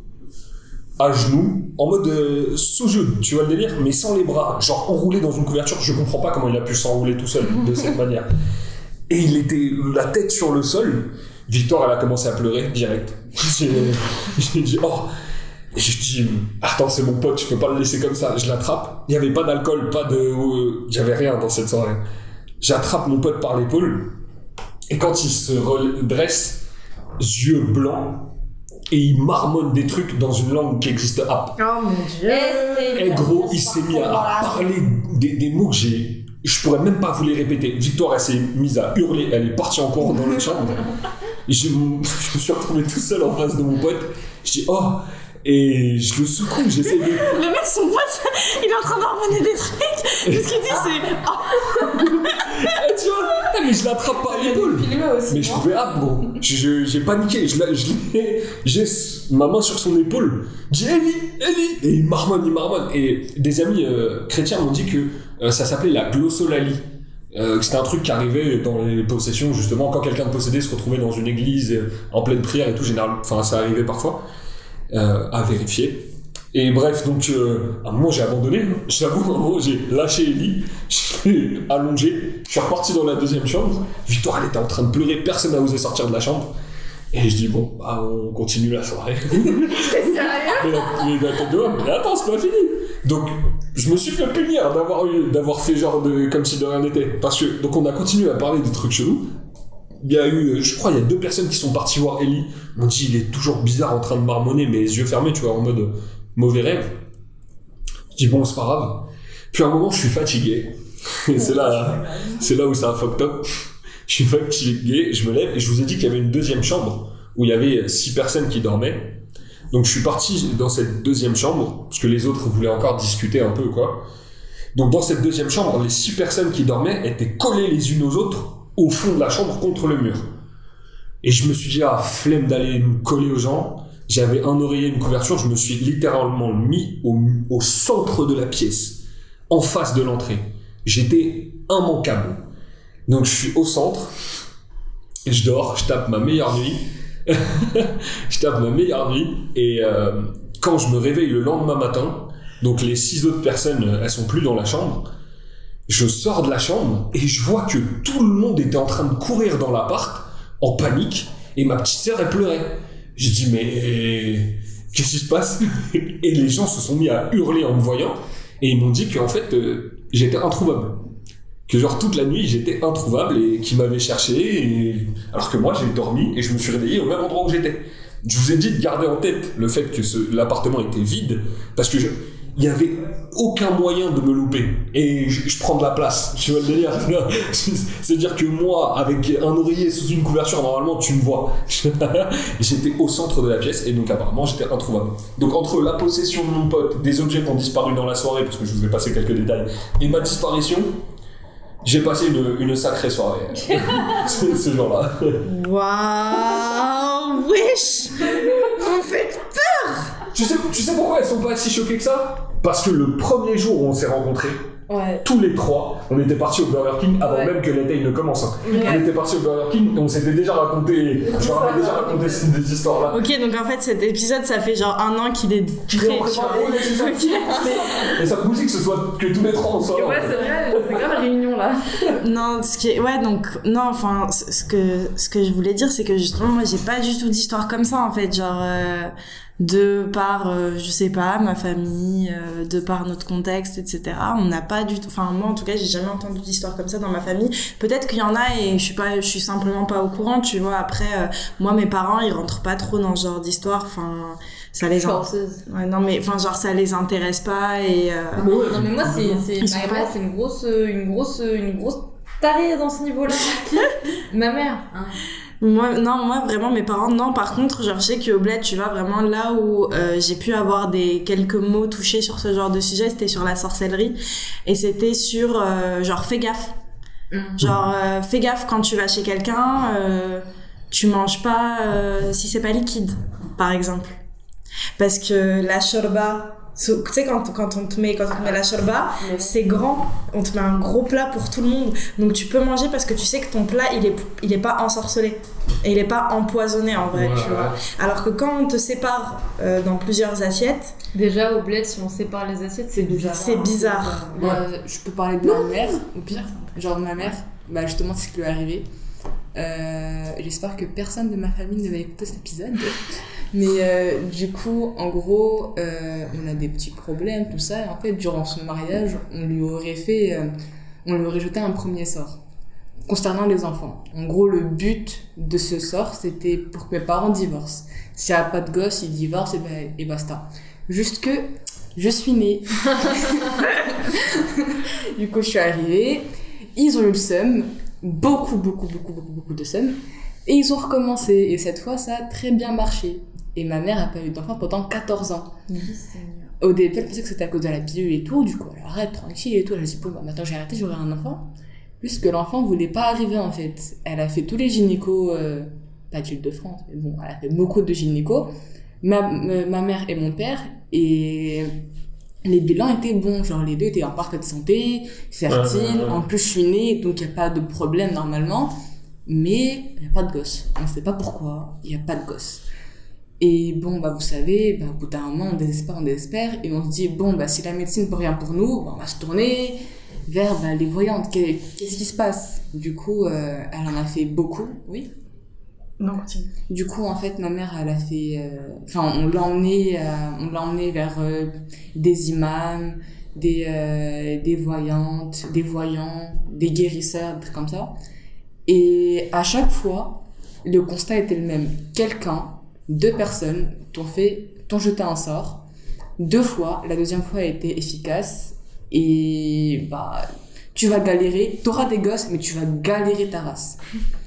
à genoux, en mode euh, sous-genou, tu vois le délire, mais sans les bras, genre enroulé dans une couverture. Je comprends pas comment il a pu s'enrouler tout seul de cette manière. Et il était la tête sur le sol. Victoire, elle a commencé à pleurer direct. J'ai, j'ai dit, oh. Et je dis, attends, c'est mon pote, je peux pas le laisser comme ça. Je l'attrape. Il y avait pas d'alcool, pas de, il y avait rien dans cette soirée. J'attrape mon pote par l'épaule. Et quand il se redresse, yeux blancs, et il marmonne des trucs dans une langue qui existe pas. Oh mon dieu! Et gros, il s'est mis à parler des, des mots que j'ai. Je pourrais même pas vous les répéter. Victoire, elle s'est mise à hurler, elle est partie encore dans l'autre chambre. Et je, je me suis retrouvé tout seul en face de mon pote. Je dis, oh! Et je le secoue, j'essaie de... Le mec, son pote, il est en train d'emmener des trucs. Tout ce qu'il dit, c'est... Oh. Et tu vois, mais je l'attrape par l'épaule. Mais je pouvais ah bon, je, j'ai paniqué, je, je l'ai, j'ai ma main sur son épaule. J'ai Ellie, Ellie, et il marmonne, il marmonne. Et des amis euh, chrétiens m'ont dit que euh, ça s'appelait la glossolalie. Euh, c'était un truc qui arrivait dans les possessions, justement, quand quelqu'un de possédé se retrouvait dans une église euh, en pleine prière et tout, généralement, enfin ça arrivait parfois. Euh, à vérifier. Et bref, donc euh, à un moment j'ai abandonné, j'avoue, à un moment j'ai lâché Ellie, je l'ai allongé, je suis reparti dans la deuxième chambre. Victoire, elle était en train de pleurer, personne n'a osé sortir de la chambre. Et je dis, bon, bah, on continue la soirée. C'est sérieux? Mais la, mais la tête de homme, mais attends, c'est pas fini. Donc, je me suis fait punir d'avoir eu, d'avoir fait genre de, comme si de rien n'était. Parce que, donc on a continué à parler des trucs chelous. Il y a eu, je crois, il y a deux personnes qui sont parties voir Ellie. M'ont dit, il est toujours bizarre en train de marmonner, mais les yeux fermés, tu vois, en mode mauvais rêve. Je dis, bon, c'est pas grave. Puis à un moment, je suis fatigué. Et c'est là, c'est là où ça a fucked up. Je suis fatigué, je me lève, et je vous ai dit qu'il y avait une deuxième chambre où il y avait six personnes qui dormaient. Donc je suis parti dans cette deuxième chambre, parce que les autres voulaient encore discuter un peu, quoi. Donc dans cette deuxième chambre, les six personnes qui dormaient étaient collées les unes aux autres, au fond de la chambre contre le mur. Et je me suis dit, ah, flemme d'aller me coller aux gens. J'avais un oreiller, une couverture, je me suis littéralement mis au, au centre de la pièce, en face de l'entrée. J'étais immanquable. Donc je suis au centre, et je dors, je tape ma meilleure nuit. je tape ma meilleure nuit, et euh, quand je me réveille le lendemain matin, donc les six autres personnes, elles sont plus dans la chambre, je sors de la chambre et je vois que tout le monde était en train de courir dans l'appart en panique, et ma petite sœur elle pleurait. J'ai dit, mais qu'est-ce qui se passe? Et les gens se sont mis à hurler en me voyant, et ils m'ont dit qu'en fait euh, j'étais introuvable. Que genre toute la nuit j'étais introuvable et qui m'avait cherché et... alors que moi j'ai dormi et je me suis réveillé au même endroit où j'étais. Je vous ai dit de garder en tête le fait que ce... l'appartement était vide parce que je... il y avait aucun moyen de me louper et je, je prends de la place, tu vois le délire. C'est-à-dire que moi avec un oreiller sous une couverture normalement tu me vois. J'étais au centre de la pièce et donc apparemment j'étais introuvable. Donc entre la possession de mon pote, des objets qui ont disparu dans la soirée parce que je vous ai passé quelques détails et ma disparition, j'ai passé une, une sacrée soirée ce, ce jour-là. Waouh, wesh, vous faites peur. Tu sais, tu sais pourquoi elles sont pas si choquées que ça? Parce que le premier jour où on s'est rencontrés, ouais. tous les trois, on était partis au Burger King avant ouais. même que l'été ne commence. Hein. Ouais. On était partis au Burger King et on s'était déjà raconté, je leur avais déjà raconté des histoires là. Ok, donc en fait cet épisode ça fait genre un an qu'il est prêt. Okay. Et ça me bouge que ce soit que tous les trois on soit là. Ouais, c'est vrai, c'est grave la réunion là. Non, ce qui est, ouais, donc non, enfin, ce que ce que je voulais dire, c'est que justement moi j'ai pas du tout d'histoire comme ça en fait, genre. Euh... de par euh, je sais pas ma famille, euh, de par notre contexte, etc. On n'a pas du tout, enfin moi en tout cas j'ai jamais entendu d'histoire comme ça dans ma famille. Peut-être qu'il y en a et je suis pas, je suis simplement pas au courant, tu vois. Après euh, moi mes parents ils rentrent pas trop dans ce genre d'histoire, enfin ça les in... ouais, non mais enfin genre ça les intéresse pas et euh... non mais moi c'est c'est ma mère c'est une grosse une grosse une grosse tarée dans ce niveau-là. Ma mère hein. Moi, non, moi vraiment mes parents, non. Par contre, genre, je sais qu'au bled, tu vois, vraiment là où euh, j'ai pu avoir des quelques mots touchés sur ce genre de sujet, c'était sur la sorcellerie et c'était sur euh, genre fais gaffe, mmh. genre euh, fais gaffe quand tu vas chez quelqu'un, euh, tu manges pas euh, si c'est pas liquide, par exemple, parce que la shorba. So, tu sais quand quand on te met quand on te met la shorba, c'est grand, on te met un gros plat pour tout le monde, donc tu peux manger parce que tu sais que ton plat il est il est pas ensorcelé et il est pas empoisonné en vrai, ouais, tu vois. Alors que quand on te sépare euh, dans plusieurs assiettes, déjà au bled si on sépare les assiettes c'est bizarre. C'est bizarre. Ouais. Euh, je peux parler de ma mère au pire, genre ma mère, bah justement c'est ce qui lui est arrivé. Euh, j'espère que personne de ma famille ne va écouter cet épisode. Mais euh, du coup, en gros, euh, on a des petits problèmes, tout ça. Et en fait, durant son mariage, on lui aurait fait, euh, on lui aurait jeté un premier sort concernant les enfants. En gros, le but de ce sort, c'était pour que mes parents divorcent. S'il n'y a pas de gosse, ils divorcent et, ben, et basta. Juste que je suis née. Du coup, je suis arrivée. Ils ont eu le seum. Beaucoup, beaucoup, beaucoup, beaucoup, beaucoup de seum. Et ils ont recommencé. Et cette fois, ça a très bien marché. Et ma mère n'a pas eu d'enfant pendant quatorze ans. Oui, au début, elle pensait que c'était à cause de la pilule et tout. Du coup, elle arrête, tranquille et tout. Elle a dit, bon, bah, maintenant j'ai arrêté, j'aurai un enfant. Puisque l'enfant ne voulait pas arriver, en fait. Elle a fait tous les gynécos, euh, pas d'Île de France, mais bon, elle a fait beaucoup de gynécos. Ma, ma, ma mère et mon père. Et les bilans étaient bons. Genre, les deux étaient en parfaite santé, fertiles. Ouais, ouais, ouais. En plus, je suis née, donc il n'y a pas de problème normalement. Mais il n'y a pas de gosse. On ne sait pas pourquoi, il n'y a pas de gosse. Et bon, bah, vous savez, bah, au bout d'un moment, on désespère, on désespère, et on se dit, bon, bah, si la médecine peut rien pour nous, bah, on va se tourner vers bah, les voyantes. Qu'est-ce qui se passe? Du coup, euh, elle en a fait beaucoup, oui. Non, continue. Du coup, en fait, ma mère, elle a fait, enfin, euh, on l'a emmenée, euh, on l'a emmenée vers euh, des imams, des, euh, des voyantes, des voyants, des guérisseurs, des trucs comme ça. Et à chaque fois, le constat était le même. Quelqu'un, deux personnes t'ont fait, t'ont jeté un sort. Deux fois, la deuxième fois a été efficace. Et bah, tu vas galérer. T'auras des gosses, mais tu vas galérer ta race.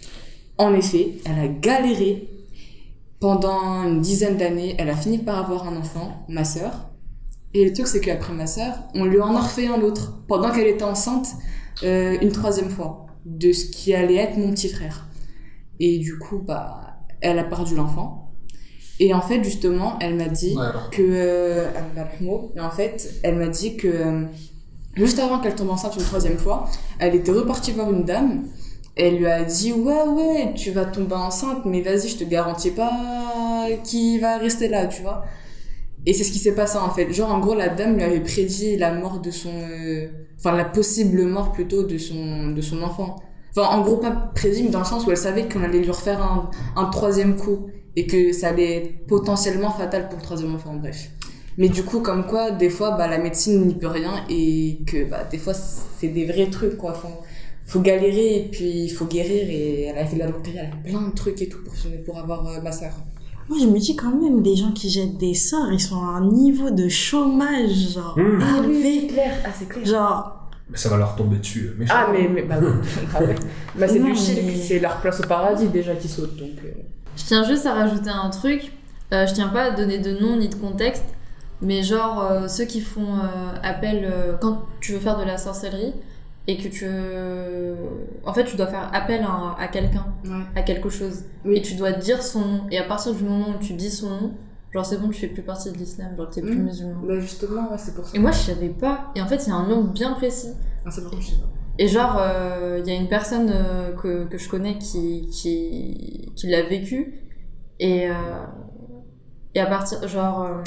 En effet, elle a galéré. Pendant une dizaine d'années, elle a fini par avoir un enfant, ma sœur. Et le truc, c'est qu'après ma sœur, on lui en a refait un autre. Pendant qu'elle était enceinte, euh, une troisième fois. De ce qui allait être mon petit frère. Et du coup, bah, elle a perdu l'enfant. Et en fait, justement, elle m'a dit ouais, que... Euh, et en fait, elle m'a dit que... Euh, juste avant qu'elle tombe enceinte une troisième fois, elle était repartie voir une dame. Elle lui a dit, ouais, ouais, tu vas tomber enceinte, mais vas-y, je te garantis pas qui va rester là, tu vois. Et c'est ce qui s'est passé, en fait. Genre, en gros, la dame lui avait prédit la mort de son... Euh, enfin, la possible mort, plutôt, de son, de son enfant. Enfin, en gros, pas prédit, mais dans le sens où elle savait qu'on allait lui refaire un, un troisième coup. Et que ça allait être potentiellement fatal pour le troisième enfant, bref. Mais du coup, comme quoi, des fois, bah, la médecine n'y peut rien et que bah, des fois, c'est des vrais trucs, quoi. Faut, faut galérer et puis il faut guérir. Et elle a fait de la loterie, elle a fait plein de trucs et tout pour, pour avoir euh, ma sœur. Moi, je me dis quand même, les gens qui jettent des sorts, ils sont à un niveau de chômage, genre, Mmh. Ah oui, élevé. c'est clair. Ah, c'est clair. Genre, Mais ça va leur tomber dessus. méchant. Ah, mais, mais bah, ah ouais. Bah, c'est Non, du shirk, mais- c'est leur place au paradis déjà qui saute. Donc, euh. Je tiens juste à rajouter un truc. Euh, je tiens pas à donner de nom ni de contexte, mais genre euh, ceux qui font euh, appel euh, quand tu veux faire de la sorcellerie et que tu en fait tu dois faire appel à, à quelqu'un, Ouais. à quelque chose, Oui. et tu dois dire son nom, et à partir du moment où tu dis son nom, genre c'est bon, tu fais plus partie de l'islam, genre t'es plus Mhm. musulman. Bah, justement, ouais, c'est pour ça. Et moi je savais pas, et en fait il y a un nombre bien précis. Ah, c'est pour ça que je sais pas. Et genre, il euh, y a une personne euh, que, que je connais qui, qui, qui l'a vécu. Et, euh, et à partir, genre, euh,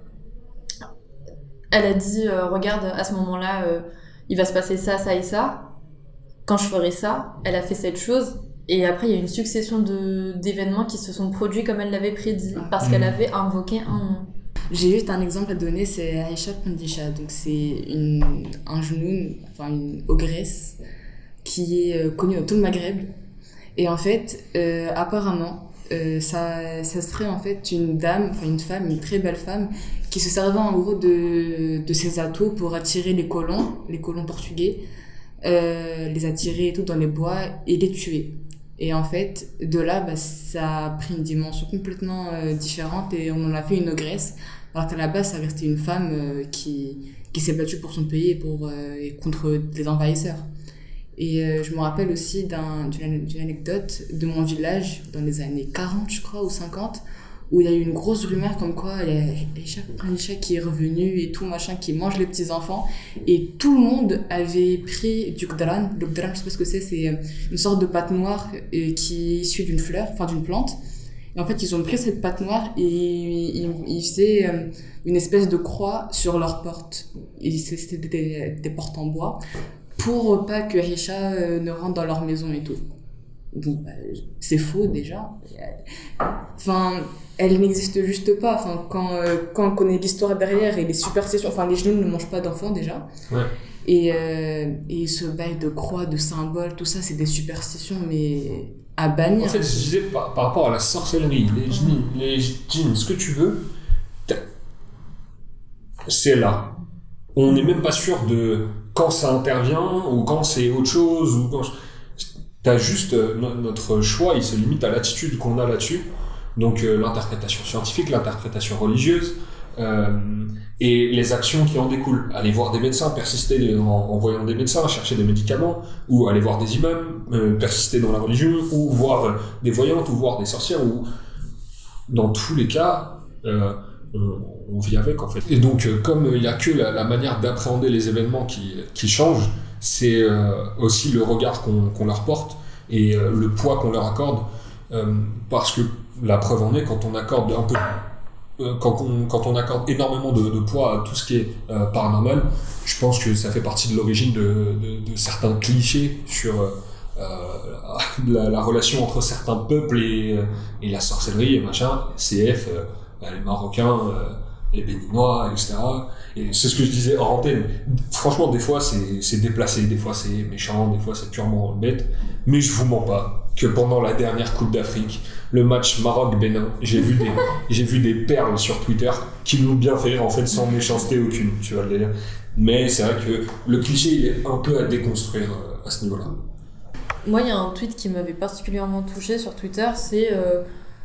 elle a dit, euh, regarde, à ce moment-là, euh, il va se passer ça, ça et ça. Quand je ferai ça, elle a fait cette chose. Et après, il y a une succession de, d'événements qui se sont produits comme elle l'avait prédit. Parce Mhm. qu'elle avait invoqué un nom. J'ai juste un exemple à donner, c'est Aïcha Pandisha. Donc, c'est une, un genoun, enfin une ogresse, qui est euh, connue dans tout le Maghreb. Et en fait, euh, apparemment, euh, ça, ça serait en fait une dame, enfin une femme, une très belle femme, qui se servait en gros de, de ses atouts pour attirer les colons, les colons portugais, euh, les attirer et tout dans les bois et les tuer. Et en fait, de là, bah, ça a pris une dimension complètement euh, différente et on en a fait une ogresse. Alors qu'à la base, ça restait une femme euh, qui, qui s'est battue pour son pays et, pour, euh, et contre des envahisseurs. Et euh, je me rappelle aussi d'un, d'une, d'une anecdote de mon village dans les années quarante, je crois, ou cinquante, où il y a eu une grosse rumeur comme quoi il y a Aïcha Pandisha qui est revenue et tout, machin, qui mange les petits-enfants. Et tout le monde avait pris du Qdran. Le Qdran, je sais pas ce que c'est, c'est une sorte de pâte noire euh, qui est issue d'une fleur, enfin d'une plante. Et en fait, ils ont pris cette pâte noire et ils, ils faisaient euh, une espèce de croix sur leurs portes. Et c'était des, des portes en bois pour pas que Aïcha euh, ne rentre dans leur maison et tout. Donc, bah, c'est faux déjà. Enfin, elle n'existe juste pas. Enfin, quand, euh, quand on connaît l'histoire derrière et les superstitions, enfin, les genoux ne mangent pas d'enfants déjà. Ouais. Et, euh, et ce bail de croix, de symboles, tout ça, c'est des superstitions, mais à bannir. En fait, je disais par, par rapport à la sorcellerie, les djinns, les djinns, ce que tu veux, t'as- c'est là. On n'est même pas sûr de quand ça intervient ou quand c'est autre chose ou quand. T'as juste euh, no- notre choix, il se limite à l'attitude qu'on a là-dessus. Donc euh, l'interprétation scientifique, l'interprétation religieuse euh, et les actions qui en découlent. Aller voir des médecins, persister en, en voyant des médecins, chercher des médicaments, ou aller voir des imams, euh, persister dans la religion, ou voir euh, des voyantes, ou voir des sorcières, ou dans tous les cas, euh, on, on vit avec en fait. Et donc euh, comme il n'y a que la, la manière d'appréhender les événements qui, qui change, c'est euh, aussi le regard qu'on, qu'on leur porte et euh, le poids qu'on leur accorde, euh, parce que la preuve en est quand on accorde un peu, euh, quand, on, quand on accorde énormément de, de poids à tout ce qui est euh, paranormal, je pense que ça fait partie de l'origine de, de, de certains clichés sur euh, la, la relation entre certains peuples et, et la sorcellerie et machin, C F, euh, les Marocains, euh, les Béninois, et cetera. Et c'est ce que je disais hors antenne. Franchement, des fois, c'est, c'est déplacé, des fois, c'est méchant, des fois, c'est purement bête. Mais je vous mens pas que pendant la dernière Coupe d'Afrique, le match Maroc-Bénin, j'ai vu des, j'ai vu des perles sur Twitter qui m'ont bien fait rire, en fait, sans méchanceté aucune, tu vois le délire. Mais c'est vrai que le cliché, il est un peu à déconstruire euh, à ce niveau-là. Moi, il y a un tweet qui m'avait particulièrement touchée sur Twitter, c'est euh,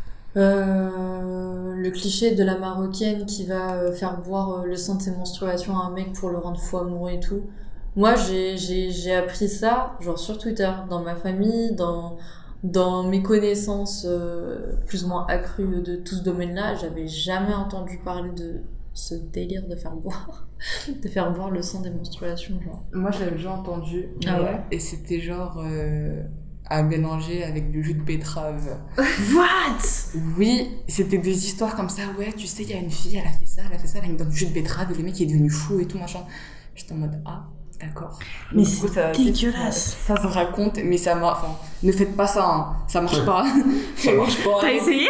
euh, le cliché de la Marocaine qui va euh, faire boire euh, le sang de ses menstruations à un mec pour le rendre fou amoureux et tout. Moi, j'ai, j'ai, j'ai appris ça, genre sur Twitter, dans ma famille, dans, dans mes connaissances euh, plus ou moins accrues de tout ce domaine-là. J'avais jamais entendu parler de ce délire de faire boire, de faire boire le sang des menstruations, genre. Moi, je l'avais déjà entendu. Ah ouais? Et c'était genre euh, à mélanger avec du jus de betterave. what? Oui, c'était des histoires comme ça. Ouais, tu sais, il y a une fille, elle a fait ça, elle a fait ça, elle a mis dans du jus de betterave et le mec il est devenu fou et tout, machin. J'étais en mode, ah, D'accord. Mais Du coup, ça- dégueulasse. Ça se raconte, mais ça marche. Enfin, ne faites pas ça, hein. Ça marche pas. Ça marche pas. T'as essayé?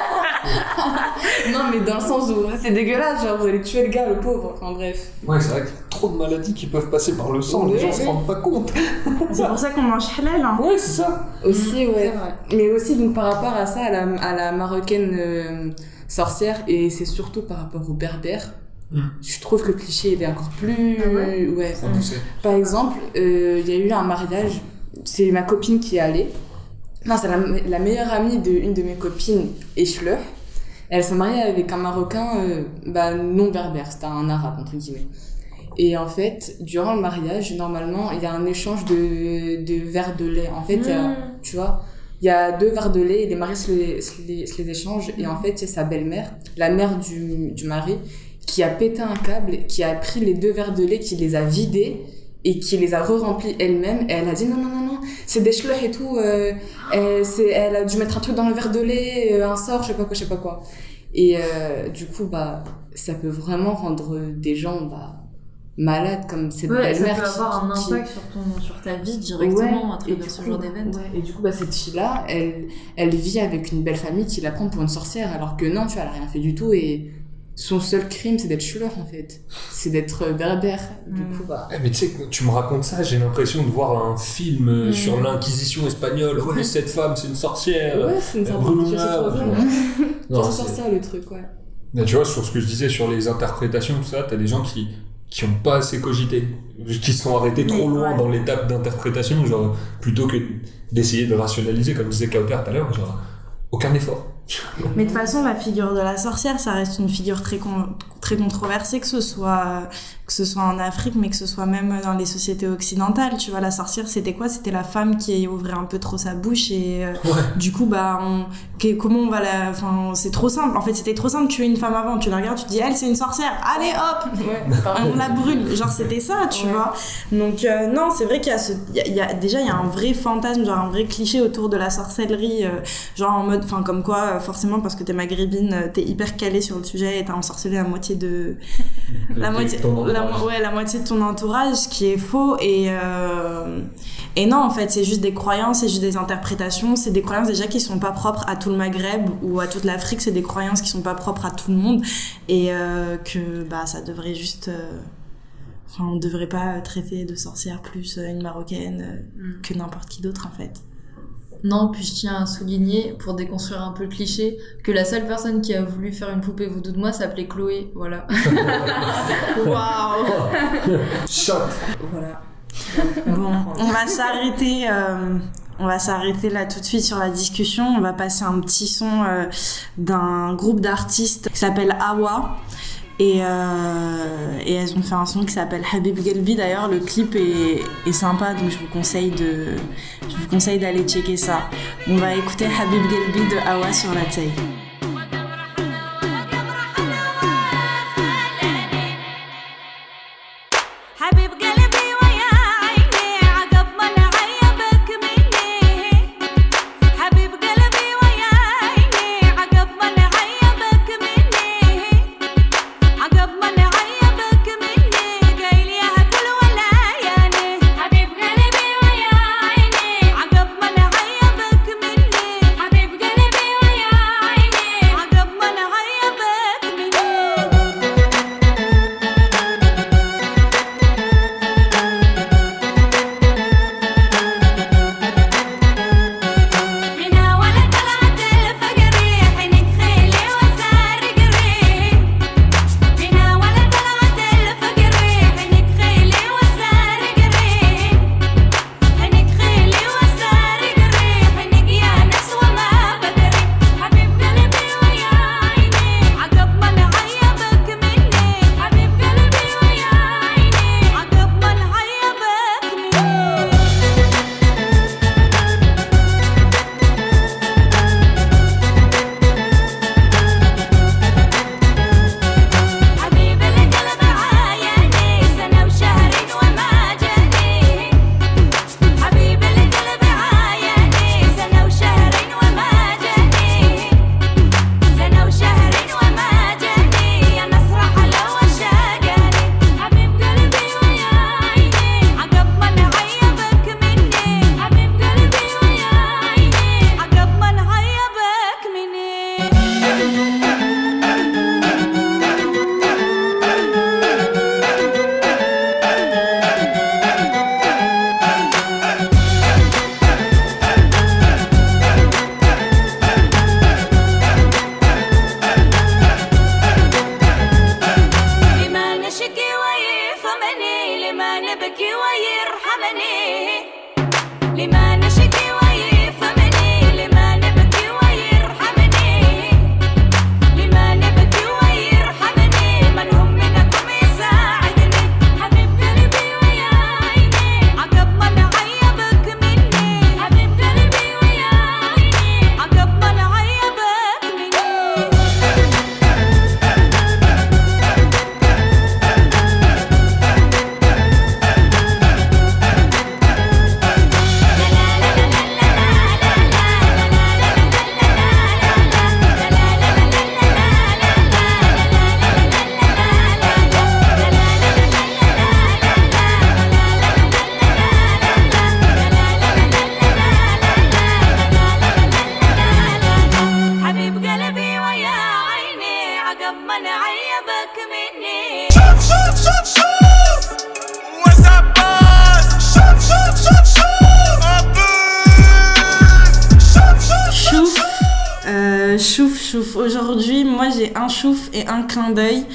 Non, mais dans le sens où c'est dégueulasse, genre vous allez tuer le gars, le pauvre. Enfin bref. Ouais, c'est vrai qu'il y a trop de maladies qui peuvent passer par le sang, les Oui, gens se oui. rendent pas compte. C'est pour ça qu'on mange halal. Hein. Ouais, c'est ça. Aussi, ouais. C'est vrai. Mais aussi, donc par rapport à ça, à la, à la marocaine euh, sorcière, et c'est surtout par rapport aux berbères. Mm. Je trouve que le cliché il est encore plus. Ah ouais ouais. Ça poussait. Par exemple, euh, il y a eu un mariage, c'est ma copine qui est allée. Non, c'est la, la meilleure amie d'une de mes copines, Echleur. Elle s'est mariée avec un Marocain euh, bah, non berbère, c'était un arabe, entre guillemets. Et en fait, durant le mariage, normalement, il y a un échange de, de verres de lait. En fait, il y a, tu vois, il y a deux verres de lait et les maris se les, se les, se les échangent. Et en fait, c'est sa belle-mère, la mère du, du mari, qui a pété un câble, qui a pris les deux verres de lait, qui les a vidés et qui les a re-remplis elle-même. Et elle a dit non, non, non, non, c'est des schleurs et tout. Euh, elle, c'est, elle a dû mettre un truc dans le verre de lait, euh, un sort, je sais pas quoi, je sais pas quoi. Et euh, du coup, bah, ça peut vraiment rendre des gens bah, malades, comme cette Ouais, ça belle-mère peut qui- avoir un qui- impact sur, ton, sur ta vie directement Ouais, à et travers du ce coup, genre d'événement. ouais, et du coup, bah, cette fille-là, elle, elle vit avec une belle famille qui la prend pour une sorcière, alors que non, tu vois, elle a rien fait du tout, et son seul crime, c'est d'être chleur, en fait. C'est d'être berbère. Du Mm. coup, bah... Eh, mais tu sais, quand tu me racontes ça, j'ai l'impression de voir un film euh, Mm. sur l'Inquisition espagnole. Ouais, cette femme, c'est une sorcière. Ouais, c'est une euh, sorte de Bruno je sais Mars, trop bien. Non, C'est c'est- sorcière, le truc, ouais. Mais tu vois, sur ce que je disais sur les interprétations, tout ça, t'as des gens qui qui ont pas assez cogité, qui se sont arrêtés trop Mais, loin ouais. dans l'étape d'interprétation, genre plutôt que d'essayer de rationaliser, comme disait Kauter tout à l'heure, genre aucun effort. Mais de toute façon, la figure de la sorcière, ça reste une figure très con- très controversée, que ce soit que ce soit en Afrique, mais que ce soit même dans les sociétés occidentales. Tu vois, la sorcière, c'était quoi? C'était la femme qui ouvrait un peu trop sa bouche et euh, Ouais. du coup, bah, on, que- comment on va la, enfin, c'est trop simple. En fait, c'était trop simple. Tuer une femme avant, tu la regardes, tu te dis, elle, c'est une sorcière. Allez, hop, Ouais, on la brûle. Genre, c'était ça, tu Ouais. vois. Donc, euh, non, c'est vrai qu'il y a ce, il y a, il y a- déjà, il y a un vrai fantasme, genre un vrai cliché autour de la sorcellerie, euh, genre en mode, enfin, comme quoi, euh, forcément, parce que t'es maghrébine, euh, t'es hyper calé sur le sujet et t'as ensorcelé la moitié de, la moitié, Ton la, entourage. ouais, la moitié de ton entourage, ce qui est faux. Et, euh, et non, en fait, c'est juste des croyances, c'est juste des interprétations. C'est des croyances déjà qui sont pas propres à tout le Maghreb ou à toute l'Afrique. C'est des croyances qui sont pas propres à tout le monde. Et euh, que bah, ça devrait juste. euh, Enfin, on devrait pas traiter de sorcière plus euh, une Marocaine euh, Mm. que n'importe qui d'autre, en fait. Non, puis je tiens à souligner, pour déconstruire un peu le cliché, que la seule personne qui a voulu faire une poupée voodoo de moi s'appelait Chloé, voilà. Waouh! Shot. Voilà. Bon, on va s'arrêter. euh, On va s'arrêter là tout de suite sur la discussion. On va passer un petit son euh, d'un groupe d'artistes qui s'appelle Awa. Et, euh, et elles ont fait un son qui s'appelle Habib Galbi. D'ailleurs, le clip est, est sympa, donc je vous conseille de, je vous conseille d'aller checker ça. On va écouter Habib Galbi de Awa sur la taille. حبيب قلبي ويا عيني عقب ما نعيبك مني حبيب قلبي ويا عيني عقب ما نعيبك مني عقب ما نعيبك مني قايل يا كل ولا ياني حبيب قلبي ويا عيني عقب ما نعيبك مني حبيب قلبي ويا عيني عقب ما نعيبك مني. شوف شوف شوف شوف what's up boss شوف شوف شوف شوف شوف شوف Chouf, euh, chouf, chouf. Aujourd'hui, moi j'ai un chouf et un clin d'œil.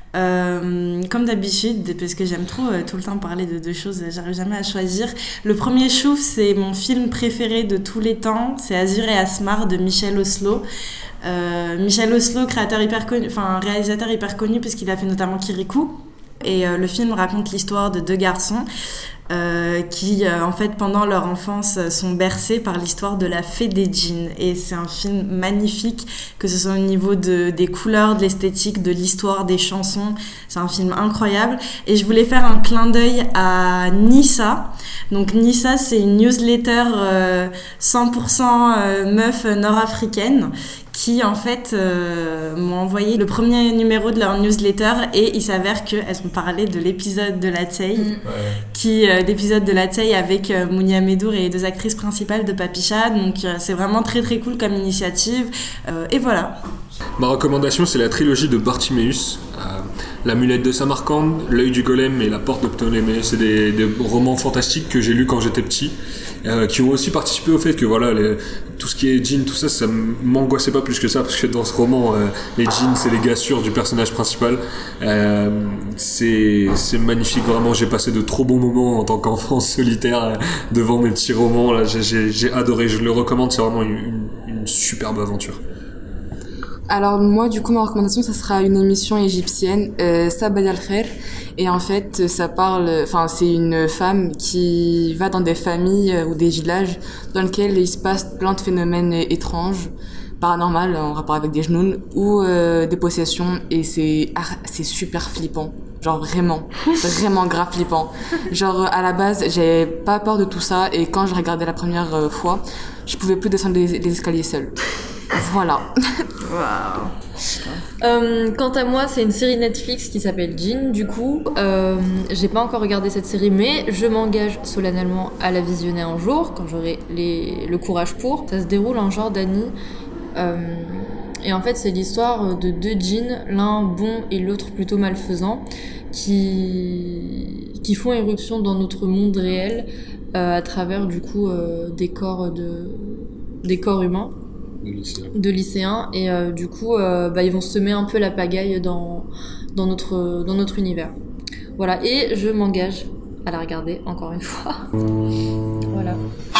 Euh, comme d'habitude, parce que j'aime trop euh, tout le temps parler de deux choses, j'arrive jamais à choisir. Le premier chouf, c'est mon film préféré de tous les temps, c'est Azur et Asmar de Michel Oslo. Euh, Michel Oslo, créateur hyper connu, enfin réalisateur hyper connu parce qu'il a fait notamment Kirikou. Et euh, le film raconte l'histoire de deux garçons euh, qui, euh, en fait, pendant leur enfance, euh, sont bercés par l'histoire de la fée des djinns. Et c'est un film magnifique, que ce soit au niveau de, des couleurs, de l'esthétique, de l'histoire, des chansons. C'est un film incroyable. Et je voulais faire un clin d'œil à Nissa. Donc Nissa, c'est une newsletter euh, cent pour cent euh, meuf nord-africaine qui en fait euh, m'ont envoyé le premier numéro de leur newsletter et il s'avère qu'elles ont parlé de l'épisode de la Tseï, Mm. Ouais. qui euh, l'épisode de la Tseï avec euh, Mounia Medour et les deux actrices principales de Papicha, donc euh, c'est vraiment très très cool comme initiative. Euh, et voilà. Ma recommandation, c'est la trilogie de Bartiméus, euh, L'amulette de Samarcande, L'œil du golem et La porte de Ptolémée. C'est des, des romans fantastiques que j'ai lus quand j'étais petit, euh, qui ont aussi participé au fait que voilà, les, tout ce qui est djinn, tout ça, ça m'angoissait pas plus que ça, parce que dans ce roman, euh, les djinns, c'est les gars sûrs du personnage principal. Euh, c'est, c'est magnifique, vraiment. J'ai passé de trop bons moments en tant qu'enfant solitaire euh, devant mes petits romans. Là, j'ai, j'ai, j'ai adoré, je le recommande, c'est vraiment une, une, une superbe aventure. Alors moi, du coup, ma recommandation, ça sera une émission égyptienne, euh, Sabah al-Khair. Et en fait, ça parle, enfin, c'est une femme qui va dans des familles ou des villages dans lesquels il se passe plein de phénomènes étranges, paranormaux, en rapport avec des genoux, ou euh, des possessions. Et c'est, ah, c'est super flippant. Genre vraiment, vraiment grave flippant. Genre à la base, j'avais pas peur de tout ça. Et quand je regardais la première euh, fois, je pouvais plus descendre les, les escaliers seule. Voilà. Euh, quant à moi, c'est une série Netflix qui s'appelle Djinn. Du coup, euh, j'ai pas encore regardé cette série, mais je m'engage solennellement à la visionner un jour quand j'aurai les, le courage pour. Ça se déroule en Jordanie. Euh, et en fait, c'est l'histoire de deux djinns, l'un bon et l'autre plutôt malfaisant, qui, qui font éruption dans notre monde réel euh, à travers du coup euh, des corps de, des corps humains. De lycéens et euh, du coup euh, bah, ils vont semer un peu la pagaille dans, dans, notre, dans notre univers. Voilà, et je m'engage à la regarder encore une fois. Voilà.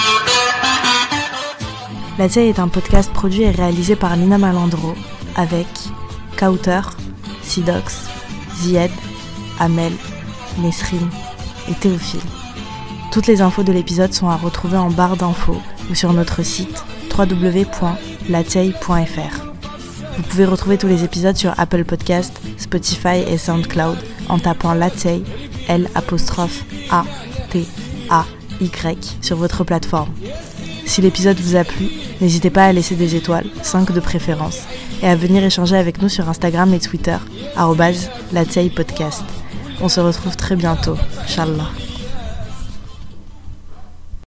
La Tseï est un podcast produit et réalisé par Lina Malandro avec Kauter, Sidox, Zied, Amel, Nesrine et Théophile. Toutes les infos de l'épisode sont à retrouver en barre d'infos ou sur notre site w w w point la tseï point f r. Vous pouvez retrouver tous les épisodes sur Apple Podcast, Spotify et SoundCloud en tapant La Tseï, L apostrophe A T A Y sur votre plateforme. Si l'épisode vous a plu, n'hésitez pas à laisser des étoiles, cinq de préférence, et à venir échanger avec nous sur Instagram et Twitter, arobase La Tseï Podcast. On se retrouve très bientôt, Inch'Allah.